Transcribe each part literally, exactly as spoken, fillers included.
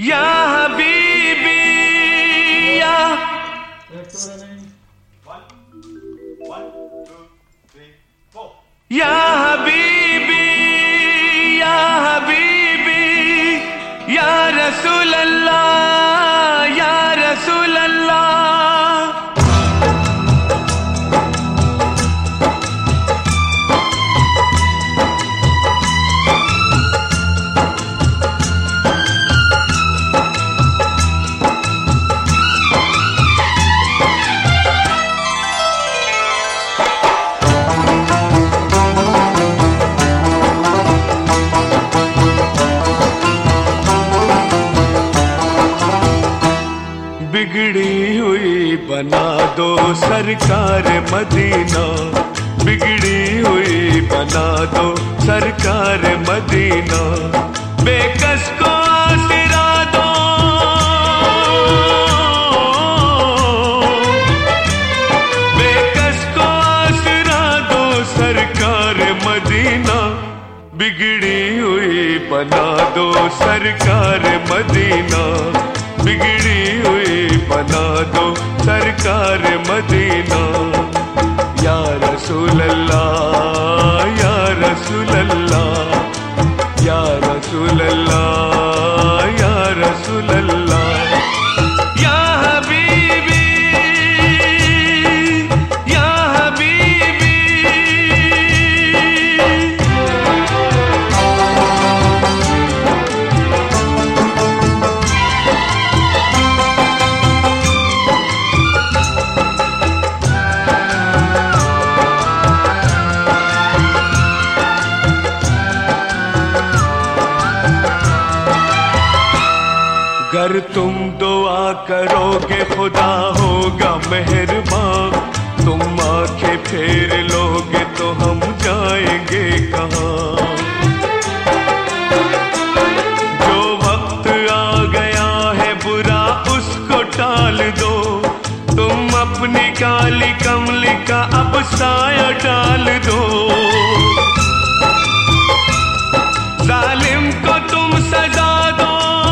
या हबीबी या या हबीबी या हबीबी या रसूल अल्लाह या रसूल अल्लाह। बिगड़ी हुई बना दो सरकार मदीना, बिगड़ी हुई बना दो सरकार मदीना, बेकस को आसरा दो, बेकस को आसरा दो सरकार मदीना, बिगड़ी हुई बना दो सरकार मदीना, बिगड़ी हुई बना दो सरकार मदीना। या रसूल अल्लाह या रसूल अल्लाह या रसूल अल्लाह या रसूल अल्लाह। या हबीबी या हबीबी। अगर तुम दुआ करोगे खुदा होगा मेहरबान, तुम आंखें फेर लोगे तो हम जाएंगे कहाँ। जो वक्त आ गया है बुरा उसको टाल दो, तुम अपनी काली कमली का अब साया डाल दो। जालिम को तुम सजा दो,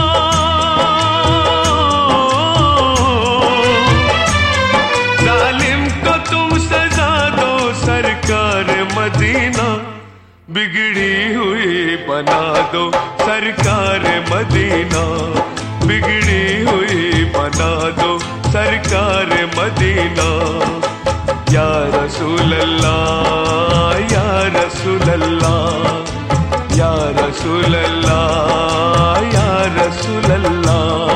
मदीना बिगड़ी हुई बना दो सरकार मदीना, बिगड़ी हुई बना दो सरकार मदीना। या रसूल अल्लाह या रसूल अल्लाह या रसूल अल्लाह या रसूल अल्लाह।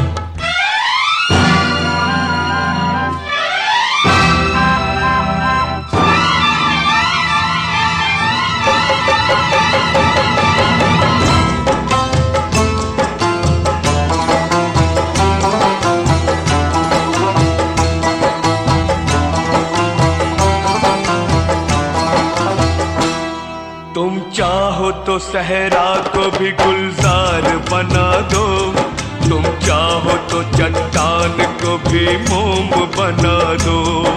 तुम चाहो तो सहरा को भी गुलजार बना दो, तुम चाहो तो चट्टान को भी मोम बना दो,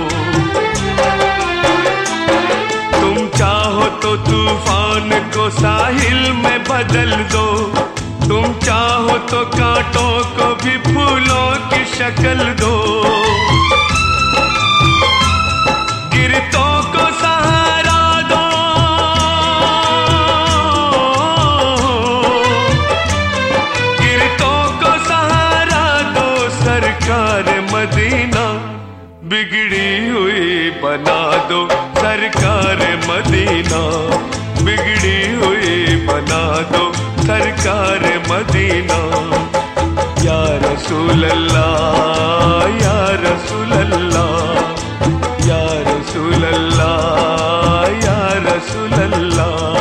तुम चाहो तो तूफान को साहिल में बदल दो, तुम चाहो तो कांटों को भी फूलों की शक्ल दो, गिरतों को सहारा दो, गिरतों को सहारा दो सरकार मदीना, बिगड़ी हुई बना दो सरकार मदीना, बिगड़ी हुई बना दो सरकार मदीना। या रसूल अल्लाह या रसूल अल्लाह या रसूल अल्लाह या रसूल अल्लाह।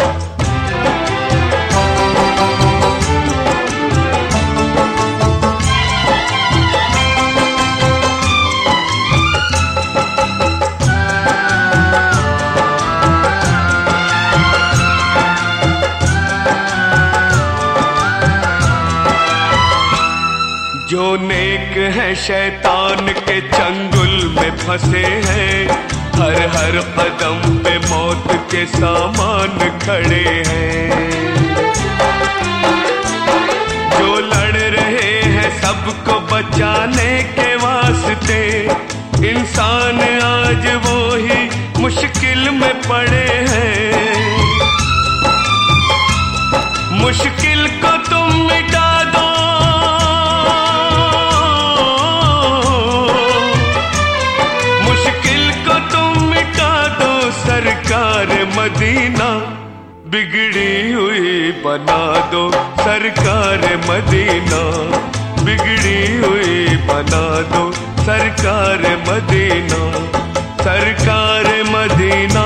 जो नेक है शैतान के चंगुल में फंसे हैं, हर हर कदम पे मौत के सामान खड़े हैं। जो लड़ सबको बचाने के वास्ते इंसान आज वो ही मुश्किल में पड़े हैं। मुश्किल को तुम मिटा दो, मुश्किल को तुम मिटा दो, सरकार मदीना बिगड़ी हुई बना दो, सरकार मदीना बिगड़ी हुई बना दो, सरकार मदीना, सरकार मदीना।